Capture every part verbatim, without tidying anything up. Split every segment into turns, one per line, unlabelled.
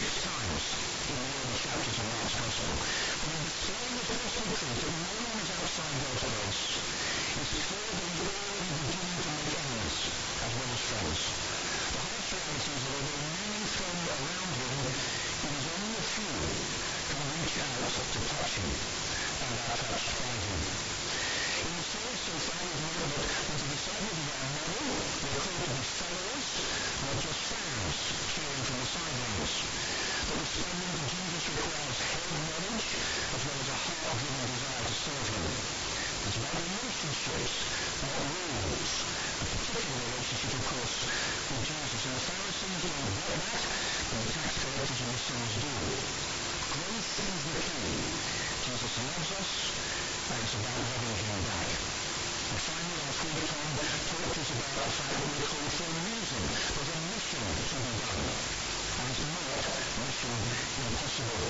six times in the early chapters of Mark's Gospel. When displaying the gospel truth that no one is outside God's grace, it's clear that he's already beginning to make enemies as well as friends. The harsh reality is that although many throng around him, it is only a few who reach out to touch him and are touched by him. In the story so far, we've learned that the disciples of our model were called to be followers, not just fans cheering from the sidelines. But responding to Jesus requires head knowledge as well as a heart-driven desire to serve him. It's about relationships, not rules. A particular relationship, of course, with Jesus. And the Pharisees don't get that, and the tax collectors and the sinners do. Grace is the key. Jesus loves us, and it's about loving him back. And finally, last week, Tom talked to us about the fact that we're called for a reason. There's a mission to be done. And it's not mission impossible.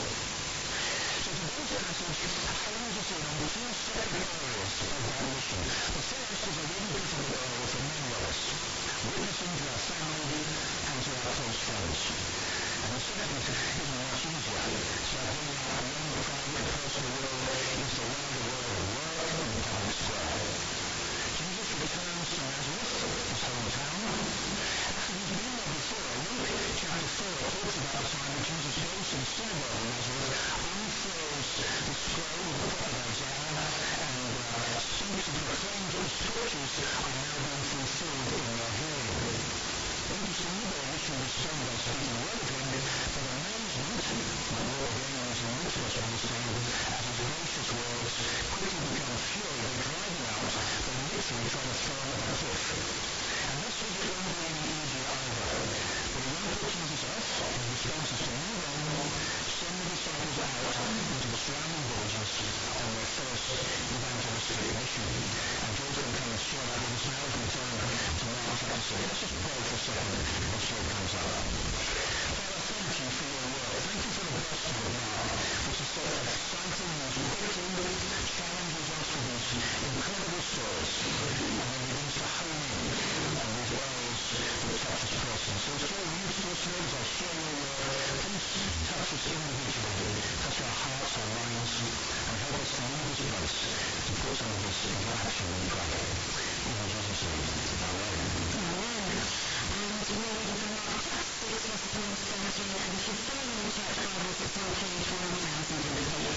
So today's passage hones us in on two separate areas of that mission. The first is a really difficult area for many of us, witnessing to our family and to our close friends. And the second is much easier. It's about bringing our own private personal will into the wider world of work and the public square. Jesus returns to Nazareth, his hometown. After he's been there before, Luke chapter four talks about the time that Jesus goes to the synagogue in Nazareth, unfurls the scroll of the prophet Isaiah, and uh, speaks and proclaims that the scriptures are now being fulfilled in their hearing. Interestingly, they initially respond by speaking well of him, but amazement, like what again is in Luke's first understand, as his gracious words quickly become fury. They drive him out, they literally try to throw him off a cliff. And this visit won't be any easier either. But he won't put Jesus off. His response is to move on, send the disciples out into the surrounding villages on their first evangelistic mission. And Joel's going to come and share that with us now as we turn to Mark chapter six. Let's just pray for a second as Joel comes up. Father, thank you for your word. Thank you for the gospel of Mark, which is so exciting, moves quickly, challenges us with these incredible stories, and then begins to hone in on these areas that touch us personally. So as Joel reads to us here, as I share your word, please touch us individually, touch our hearts, our minds, and help us to leave this place to put some of this into action, we pray. In Jesus' name, amen.
Amen. And we're reading from Mark chapter six, verses one to thirteen, and if you're following the church Bibles, it's on page one thousand eight.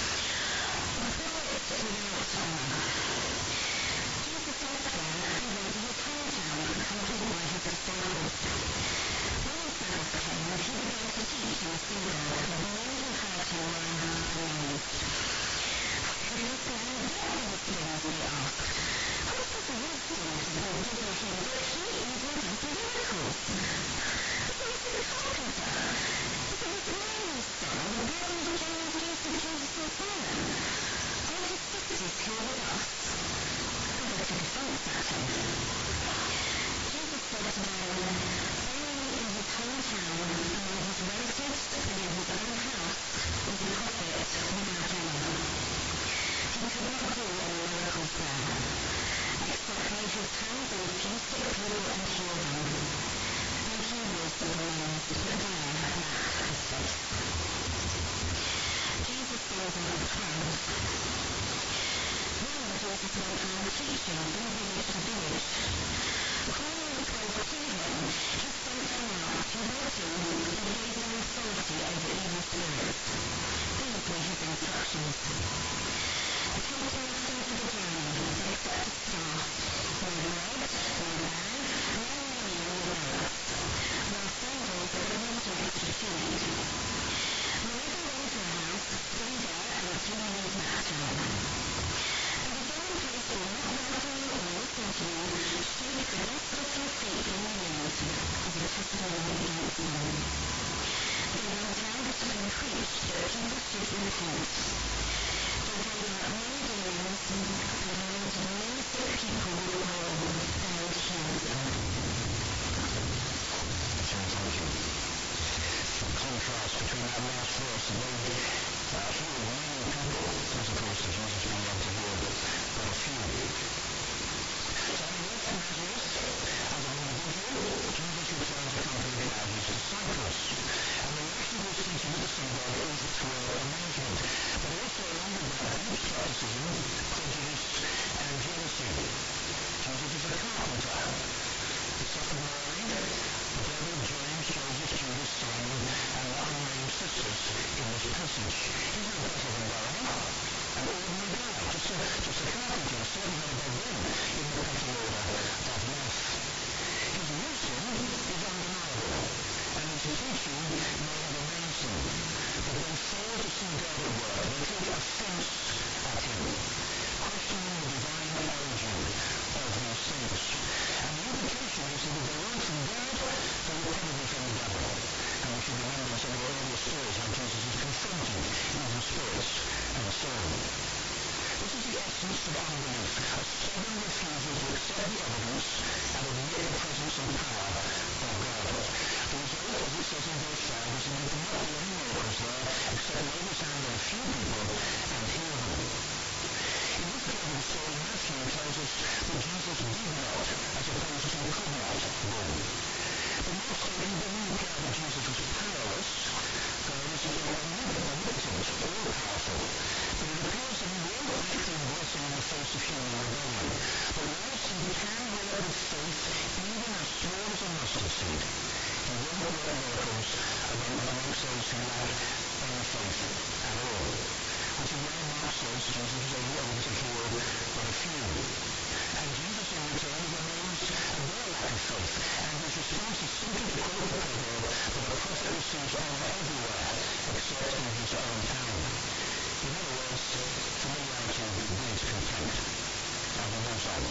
Before it without honour. Jesus left there and went to his hometown, accompanied by his disciples. When the Sabbath came, he began to teach in the synagogue, and many who heard him were amazed. This man did these things, they asked. What is the wisdom that has been given him that he even does miracles? If he is a carpenter, if he is Mary's son, Mary, James, Joseph, Joseph, and Simon, are his sisters here with us? And they took offense at him. Jesus said to them, only in his hometown, among his relatives, and in his own house, was a prophet without honor. He could not do any miracles there, except lay his hands on a few sick people and heal them. And he was the ones that there lacked his faith. Jesus sends out the crowd. Then Jesus went around teaching from village to village. Calling the twelve to him, he sent them out to wrote him and gave them authority over evil spirits. These were his instructions. Take nothing for the journey, except a staff, no bread, no bag, no money in your bags, nor sandals that are not connected to feet. Whenever you enter a house, stay there until you leave that town. And if any place will not welcome you or listen to you, shake the dust off your feet in the wind, as a testimony against them. They went out and preached that people should repent. They drove out many demons and anointed many sick people with oil and healed them.
Thank you. The contrast between that last verse and they uh, healed many people, as opposed to Jesus being able to heal but a few. So he left Nazareth as an individual. Jesus returns accompanied by his disciples. And the reaction of not work miracles among, amongst those who lack any faith at all. Which is why Mark says Jesus was only able to heal but a few. And Jesus in return is amazed at their lack of faith, and his response is simply to quote the proverb that a prophet receives honor everywhere except in his own town. In other words, familiarity breeds contempt. And he moves on.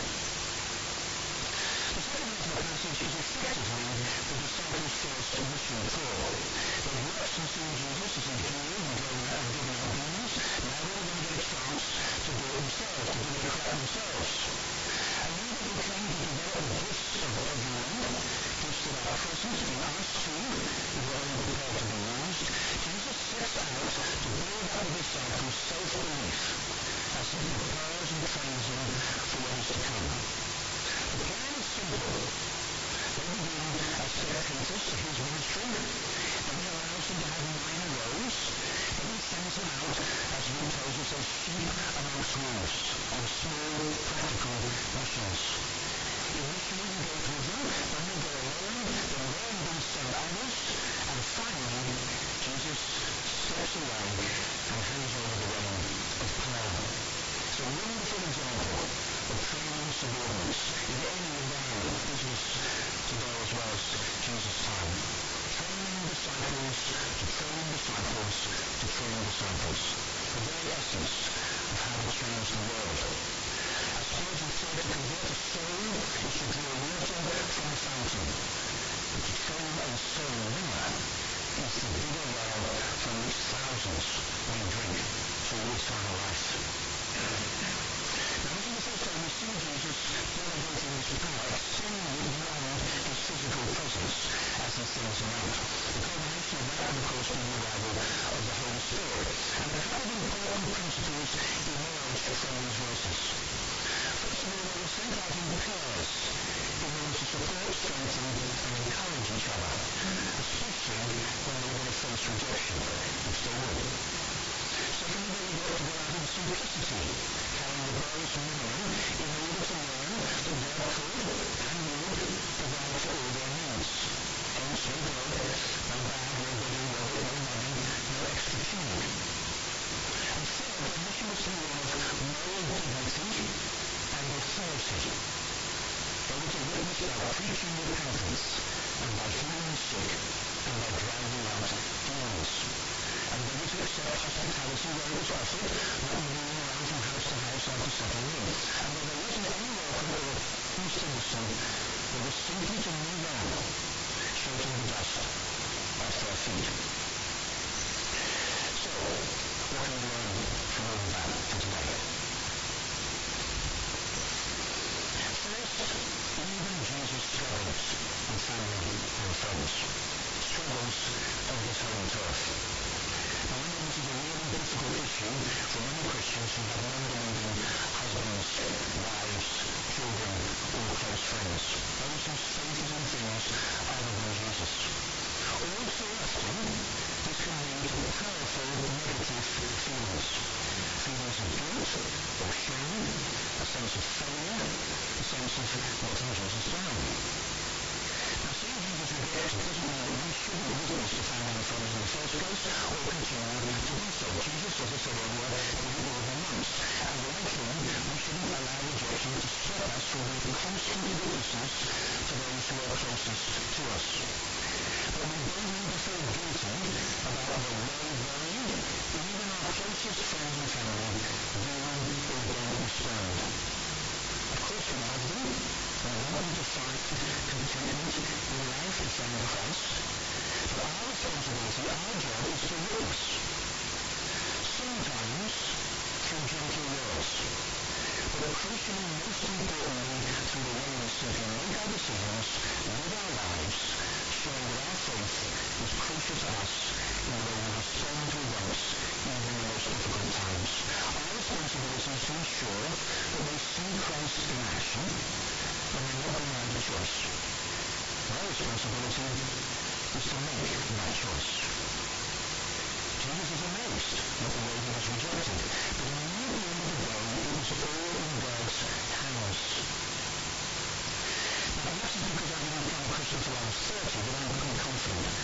The second half of the passage is effectively the disciples' first mission call. They've watched and seen Jesus as he healed and going out and giving out demons. Now they're going to get a chance to do it themselves, to give it a crack themselves. And even if they claim to develop the gifts of everyone, gifts that are present in us too, if we're only prepared to be used, Jesus sets out to build up the disciples' self-belief as he prepares and trains them for what is to come. The plan is simple. They begin as spectators to his ministry, then he allows them to have minor roles, then he sends them out, as Luke tells us, as sheep amongst wolves, on small, practical missions. Initially he goes with them, then they go alone, then they indeed send others, and finally Jesus steps away and hands over the reins of power. It's a wonderful example of training subordinates in any environment, business today as well as Jesus' time. Training disciples to train disciples to train disciples. The very essence of how to change the world. As Spurgeon said, to convert a soul is to draw water from a fountain, but to train a soul winner is to dig a well from which thousands may drink to eternal life. Now, this is the first time we see Jesus delegating his power, extending it beyond his physical presence as he sends them out. The culmination of that, of course, being the arrival of the Holy Spirit. And a couple of important principles emerge from these verses. First of all, they were sent out in pairs in order to support, strengthen, and encourage each other, especially when they were going to face rejection, which they would. Secondly, they were to go out in simplicity, carrying the barest minimum in order to learn that God could and would provide for all their needs. Hence, no God, no bag, no bedding, no money, no extra tunic. And third, their mission was to be one of moral dignity and authority. They were to witness by preaching repentance and by healing the sick and by driving out demons. And they were to accept hospitality where it was offered, not moving around from house to house after settling in. And where there wasn't any welcome or peace to listen, they were simply to move on, shaking the dust off their feet. So, what can we learn from all of that for today? First, even Jesus struggles with family and friends. Struggles on his home turf. Now, I know this is a really difficult issue for many Christians who have non-believing husbands, wives, children, or close friends. Those whose faith is in things other than Jesus. All too often, this can lead to powerful negative feelings. Feelings of guilt or shame, a sense of failure, a sense of letting Jesus down. Now, seeing Jesus rejected doesn't mean that we shouldn't witness to family and friends in the first place, or continue to do so. Jesus, as I said earlier, did it more than once. And like him, we shouldn't allow rejection to stop us from being constant witnesses to those who are closest to us. But we don't need to feel guilty about the way they, even our closest friends and family, do or don't respond. Of course we love them, and we want them to find contentment in life to find Christ, but our responsibility, our job, is to witness. Sometimes through gentle words, but crucially, most importantly, through the way we simply make our decisions, live our lives, showing that our faith is crucial to us in the way we respond to events, even in the most difficult times. Our responsibility is to ensure that they see Christ in action and they're not denied a choice. Our responsibility is to make that choice. Jesus is amazed at the way he was rejected, but he knew at the end of the day it was all in God's hands. Now, perhaps it's because I didn't become a Christian until I was thirty that I'm pretty confident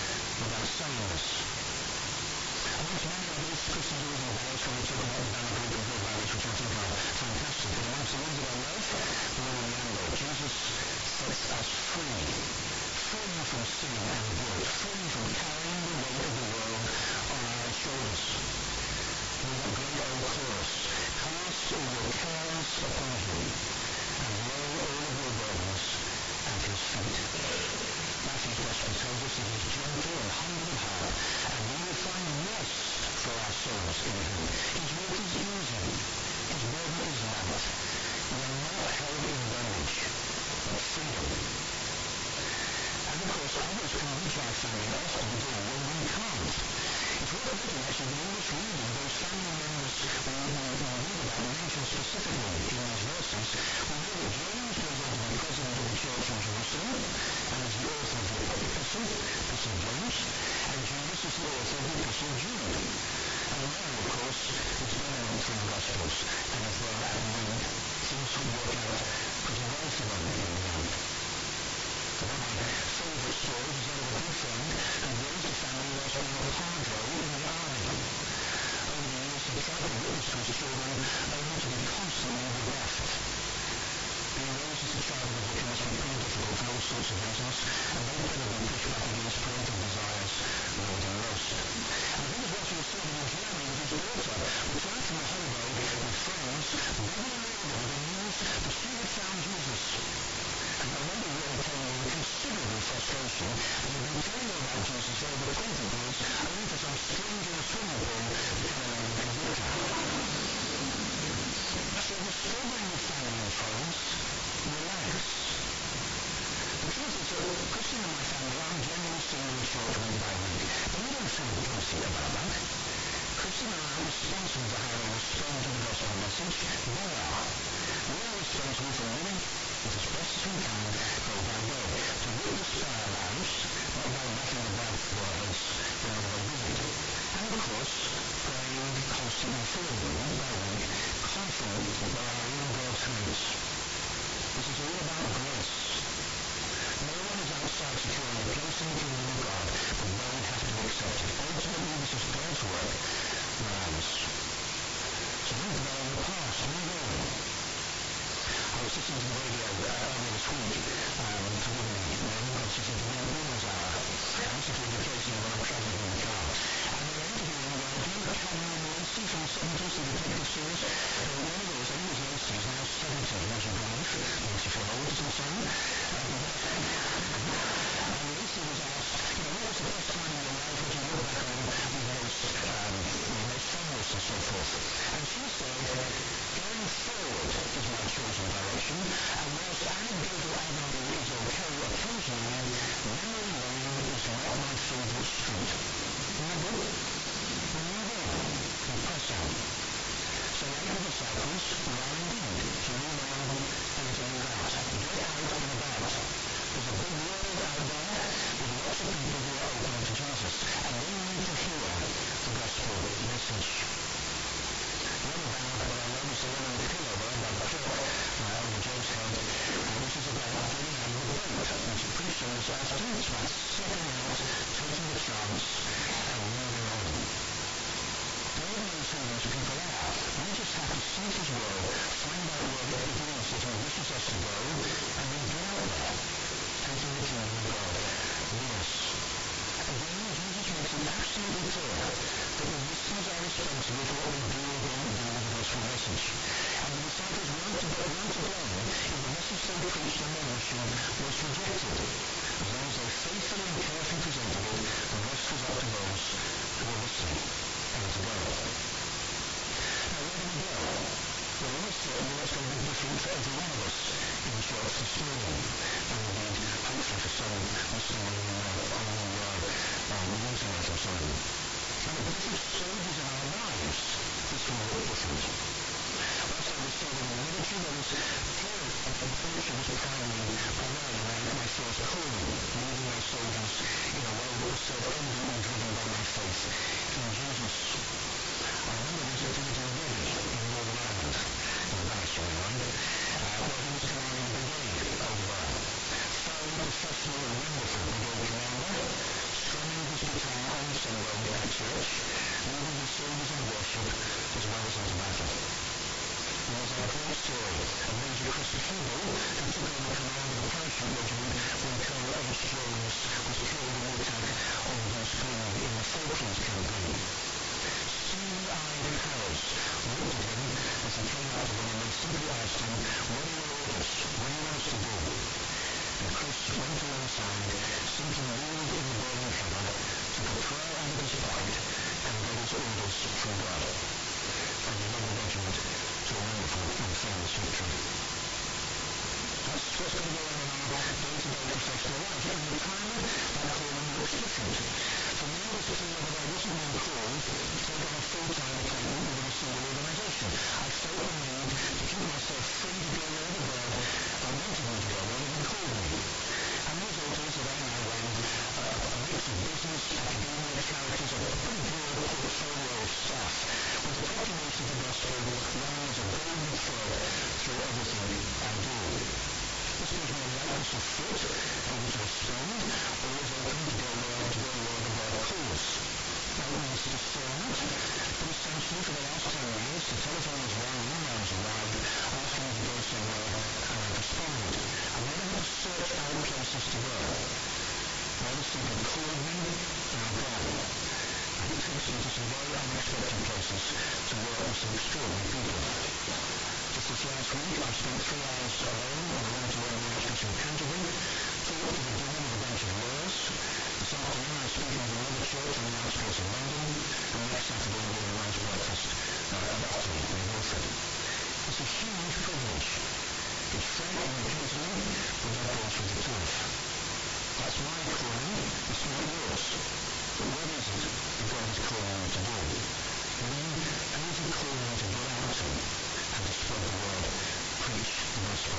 from sin and guilt, free from carrying the weight of the world on our shoulders. And that great old chorus, cast all your cares upon him, and lay all of your burdens at his feet. Matthew's Gospel tells us that he's gentle and humble of heart, and we will find rest for our souls in him. His yoke is easy, his burden is light. We are not held in bondage, but freedom. And of course, others can reach our family often do when we can't. It's worth noting actually the English reading, those family members we, we, we read about mentioned specifically in these verses. We know that James goes on to be president of the church in Jerusalem and is the author of the epistle, Epistle of James, and Judas is the author of the Epistle of Jude. And Mary, of course, is dominant from the Gospels, and is there at the end. Things work out pretty well for them in the end. One of my favourite stories is that of a good friend who raised a family whilst being a padre in the army. Over the years, he tried to witness to his children, only to be constantly bereft. Being raised as a child of a vicar must be pretty difficult for all sorts of reasons, and they probably push back against parental desires more than most. And I think as well she was serving in Germany with his daughter, returned from a holiday with friends, regularly older with the news that she had found Jesus. And I remember really came in considerable frustration, and had been telling her about Jesus for over twenty years, only for some stranger in a swimming pool to come along and convict her. So the struggling with family and friends, relax. The truth is that Christian and my family aren't generally seen in church week by week, but we don't feel guilty about that. Christian and I are responsible for how they respond to the gospel message. They are. We are responsible for living as best as we can, day by day, to witness by our lives, not by knocking the bell for our heads whenever they visit. And of course, praying constantly for them, week by week, confident that they are in God's hands. This is all about grace. No one is outside securing a place in the kingdom of God, but they have to accept it. Ultimately, this is God's work, not ours. So don't dwell on the past, move on. I was listening to the radio uh, earlier this week, um, forgive me, I was listening to the Women's Hour. I listen to it occasionally when I'm travelling in the car. And they were interviewing, uh, do you remember Cameron Lacey from the seventies, the detective series? Uh, one of those, I think it was Lacey, is now seventy, would you believe? Makes you feel old, doesn't it, son? Um, and Lacey was asked, you know, what was the best time in your life when you look back on with most, um, with most fondness and so forth? And she said, going forward is my chosen direction, and whilst anecdotal avenue is okay occasionally, memory lane is not my favourite street. Remember? Remember? And press on. So like the disciples, we are indeed to move on and to move out. Get out and about. There's a big world out there with lots of people who are open to Jesus, and they need to hear the gospel message. The other band that I love is the one on the pillow there by the clock uh, over Joe's head, uh, which is about getting out of the boat, which the preacher was after. It's about stepping out, taking the chance, and moving on. God knows who those people are. We just have to seek his will, find out where it is that he wishes us to go, and then get out there, taking the kingdom of God with us. Again, Jesus makes it absolutely clear that the listeners are responsible for what they do or don't do with the gospel message. And the disciples weren't to, weren't to blame if the message they preached on their mission was rejected. As long as they faithfully and carefully presented it, the rest was up to those who were listening and to go. Now, where do we go? Well, almost certainly that's going to be different for every one of us in church this morning. And indeed, hopefully for some listening on the, uh, on the, uh, um, the internet or something. And at different stages in our lives, this will look different. Whilst I was serving in the military, there was clear that the military was primarily, primarily my, my first calling, leading my soldiers in a way that was self-evidently driven by my faith in Jesus. I remember visiting him already in Northern Ireland, in the Barrister Island, uh, where he was commanding a brigade over there. Thoroughly professional and wonderful brigade commander, strumming his guitar on Sunday at church, leading his soldiers in worship as well as into battle. There was a great story of Major Chris Hubel, who took over command of the parachute regiment when Colonel H. Jones was went alongside, sinking kneeled in the burning heather, took a prayer out of his pocket, and read his orders from God, and led the regiment to a wonderful and famous victory. That's what's going to go on in our day-to-day professional life. In retirement, that calling looks different. For me, it was clear that I wasn't being called to take on a full-time appointment within a single organisation. I felt the need to keep myself free to go wherever God wanted me to go, rather than called me. And the result is that I now run uh, a mix of business, academia, charities, a pretty broad portfolio of staff, with the proclamation of the gospel running as a golden thread through everything I do. This gives me a lightness of foot, able to respond, always open to go where to go wherever God calls. Now it means discernment, but essentially for the last ten years, the telephone has rung and emails arrived asking me to go somewhere, and I've responded. I've never had to search out places to go. God has simply called me, and I've gone. And it takes me to some very unexpected places to work with some extraordinary people. Just this last week, I spent three hours alone on the way to learn the Archbishop of Canterbury, talked to the dean of a bunch of lawyers. This afternoon, I'm speaking at another church on the outskirts of London, and next Saturday, I'm doing a lunch breakfast uh, at Otley, in Wilford. It's a huge privilege. It's frank and occasionally, but that goes with the truth. That's my calling, it's not yours. But what is it that God is calling you to do? And then, who is he calling you to get out to? And to spread the word, preach the gospel.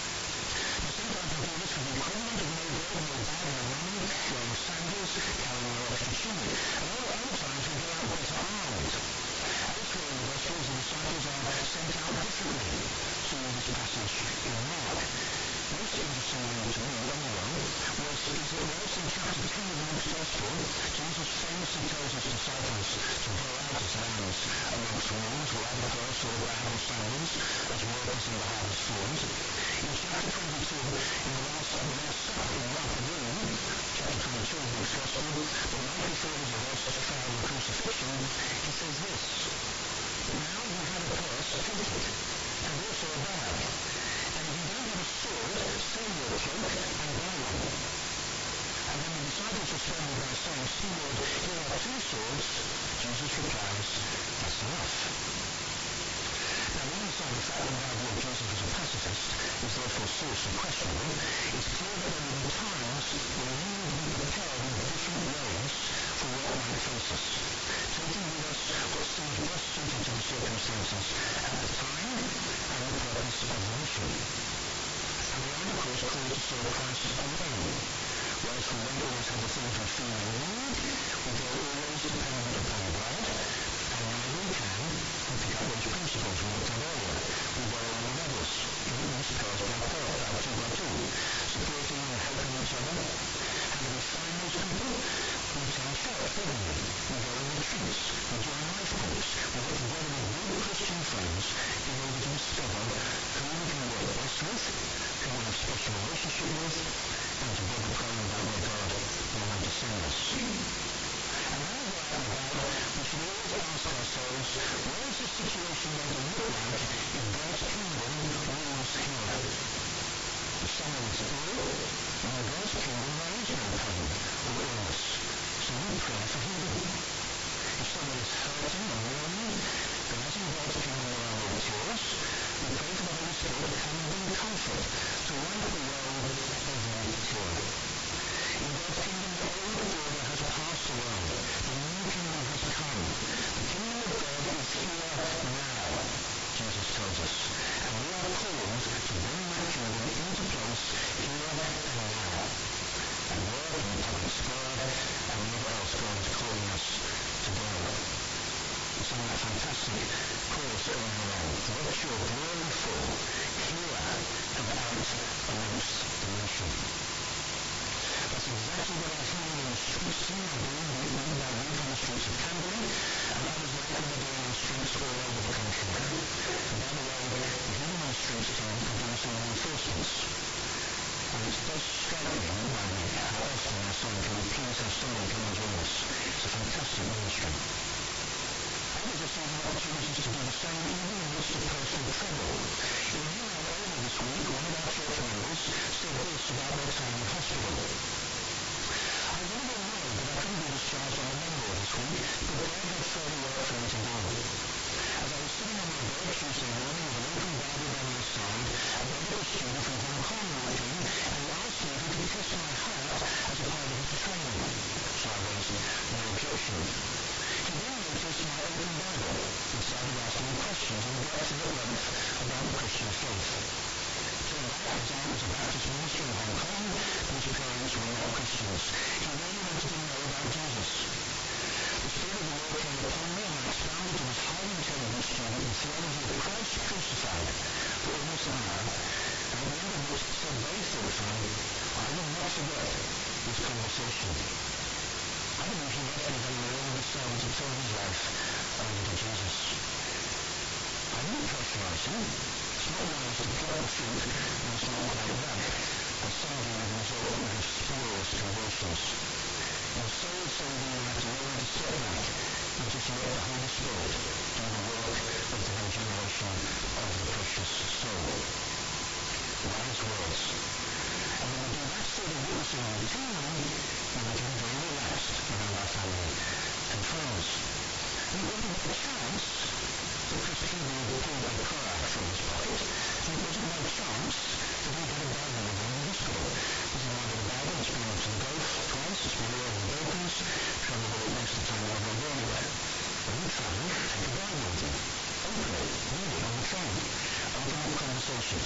Now sometimes we do this with the equivalent of no God, no bad, no money, wearing sandals, carrying our extra chimney. And other, other times we go out better armed. Elsewhere in the Gospels, the disciples are sent out differently. See this passage in Mark. Most interestingly to me, anyway, was is that whilst in chapter ten of Luke's Gospel, Jesus famously tells his disciples to go out as lambs amongst wolves, without a purse or a bag or sandals, as workers in the harvest fields. In chapter twenty-two, in the last, the last supper in the upper room, chapter twenty-two of Luke's Gospel, the night before his arrest, trial, and crucifixion, he says this: "But now you have a purse, take it, and also a bag. And if you don't have a sword, sell your cloak and buy one." And when the disciples responded by saying, "See, Lord, here are two swords," Jesus replies, "That's enough." Now, leaving aside the fact that the idea of Jesus was a pacifist is therefore seriously questionable, it's clear that there will be times when we need to be prepared in different ways for what might face us, taking with us what seems best suited to the circumstances at the time and the purpose of the mission. And we are, of course, called to serve Christ alone. Whereas we won't always have the things we feel we need, we are always dependent upon God, and whenever we can, we pick up those principles we looked at earlier. We borrow on with others, commitments pairs by pair, uh, two by two, supporting and helping each other. How do we find those people? We attend church regularly, we go on retreats, we join life groups, we get together with good Christian friends in order to discover who we can work best with, who we have a special relationship with, and together praying about where God will want to send us. And when we go out and about, we should always ask ourselves, what is the situation going to look like if God's kingdom rules here? If someone is ill, in God's kingdom there is no pain or illness, so we pray for healing. If someone is hurting or mourning, then as in God's kingdom there are no tears, we pray for the Holy Spirit to come and bring comfort, to wipe away every tear. In God's kingdom, the old order has passed away. The new kingdom has come. The kingdom of God is here now, Jesus tells us. And we are called to bring that kingdom into place here and now. At work, in the public square, and wherever else God is calling us to go. We sang that fantastic chorus earlier on. Let your glory fall here and out amongst the nation. That's exactly what I'm feeling in the streets too. I believe we live by week on the streets of Canterbury, and others like them are doing on the streets all over the country. And by the way, if you're on the streets too, you can do some reinforcements. And it does strike me by me how often our son can we please have someone come and join us. It's a fantastic ministry. Others are seeing opportunities to do the same even in the midst of personal trouble. In you know over the this week, one of our church members said this about their time in hospital. I was a little annoyed that I couldn't be discharged on a Monday this week, but God had further work for me to do. As I was sitting on my bed Tuesday morning with an open Bible by my side, a medical student from Hong Kong walked in and asked me if he could test my heart as a part of his training. So I raised no objection. He then noticed my open Bible and started asking me questions and waxing at length about the Christian faith. Turned out his aunt was a Baptist minister in Hong Kong, but his parents were not Christians. He really wanted to know about Jesus. The Spirit of the Lord came upon me and I expounded to this highly intelligent student the theology of Christ crucified for almost an hour, and at the end of which he said very thoughtfully, I will not forget this conversation. I believe he left me then willing and decided to turn his life over to Jesus. I didn't pressurize him. It's not wise to pluck the fruit when it's not quite ripe, as some do with the result of spurious conversions. In soul saving, we have to learn to step back and just let the Holy Spirit do the work of the regeneration of the precious soul. Wise words. And when we do that sort of witnessing routinely, then we can be very relaxed around our family and friends. And it wasn't by chance that Chris Keeble pulled a Korak from his pocket, and it wasn't by chance that he had a Bible with him in the hospital. He's in the Bible, it's been to the Gulf twice, it's been over the Balkans, travelled all most of the time over everywhere. When you travel, take a Bible with you. Open it, read it on the train. Open up conversations.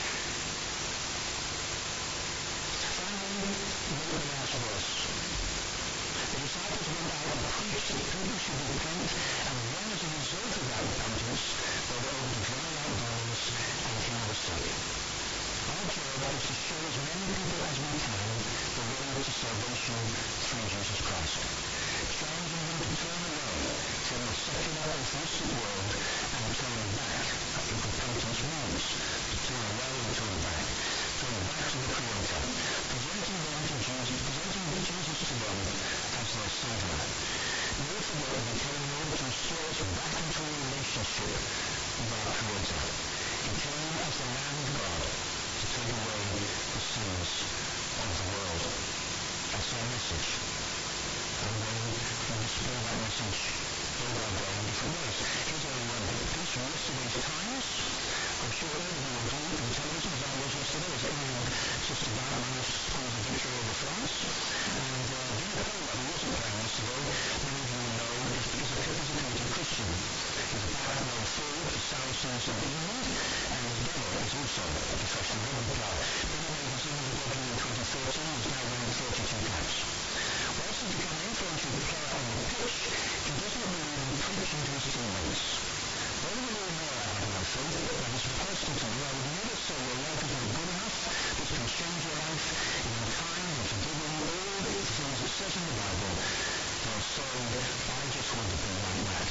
Finally, note the last verse. The disciples went out and preached that people should repent, and then as a result of that repentance, they were able to drive out demons and heal the sick. Our job is to show as many people as we can the way to salvation through Jesus Christ, challenging them to turn away from the secular, atheistic world and turn back. That's what repentance means, to turn away and turn back. Turn back to the Creator, presenting them to Jesus, presenting Jesus to them as their Saviour. Never forget that He came in order to restore us back into a relationship with our Creator. He came as the Lamb of God to take away the sins of the world. That's our message. And then we display that message day by day in different ways. Here's a uh, piece from yesterday's Times. I'm sure all of you will do on television, as I was yesterday, as England just about managed to score the victory over France. And uh, Jimmy Pollard, who wasn't playing yesterday, many of you will know, is, is, a, is a committed Christian. He's a back row forward for Saracens of England, and his brother is also a professional rugby player. Billy made his England debut in twenty thirteen, he's now winning thirty-two caps. Whilst he's become an influential player on the pitch, he doesn't believe in preaching to his teammates. They will all know I have no faith, but that is personal to me. I would never say your life is not good enough. This can change your life in kind and forgiving all the things it says in the Bible. They'll say, I just want to be like that.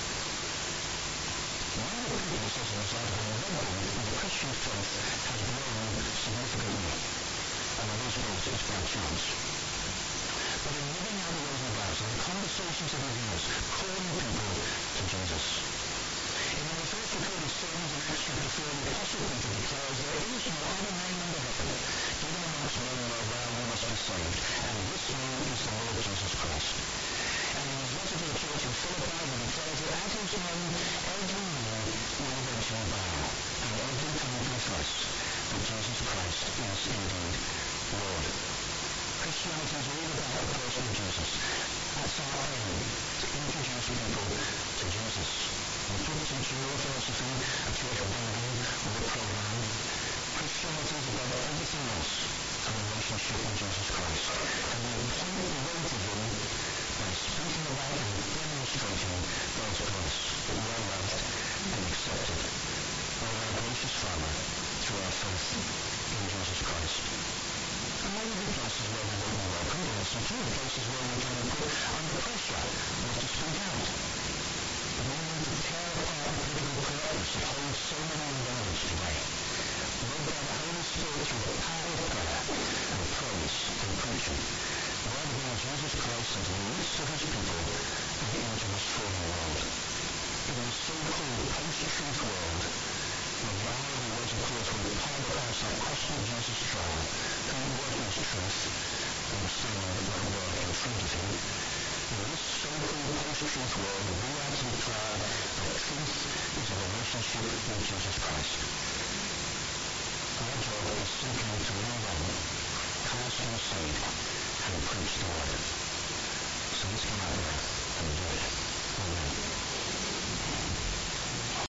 One of the people who says in this article in London that the Christian faith has grown significantly. And it is built it's by chance. But in living out the ways of God, and the conversations of reveals, calling people to Jesus. In one of the first recorded sermons in Acts chapter four, the Apostle Peter declares, there is no other name under heaven given amongst men whereby we must be saved, and this name is the Lord Jesus Christ. And in his letter to the church in Philippi, he declares that at his name every knee will eventually bow, and every tongue will confess that Jesus Christ is indeed Lord. Christianity is all about the person of Jesus. That's our aim, to introduce people to Jesus. We're not teaching your philosophy, a church building, or a program. Christianity is about everything else, a relationship with Jesus Christ. And we point the way to him by speaking about and demonstrating God's grace, that we are loved and accepted by our gracious Father through our faith in Jesus Christ. And there will be places where we will be welcome, and some few places where we can be put under pressure or to speak out. But we need to tear apart the political correctness that holds so many in bondage today. Led by the Holy Spirit through the power of prayer and praise and preaching. God bring Jesus Christ into the midst of his people and into this fallen world. In this so-called post-truth world, where the hour of the words of course will stop questioning Jesus' trial, who was his truth, and was standing in that world in front of him. In this so-called post-truth world, we are to declare that truth is a relationship with Jesus Christ. Our job is simply to move on, cast your seed, and preach the word. So let's come out there and do it. Amen.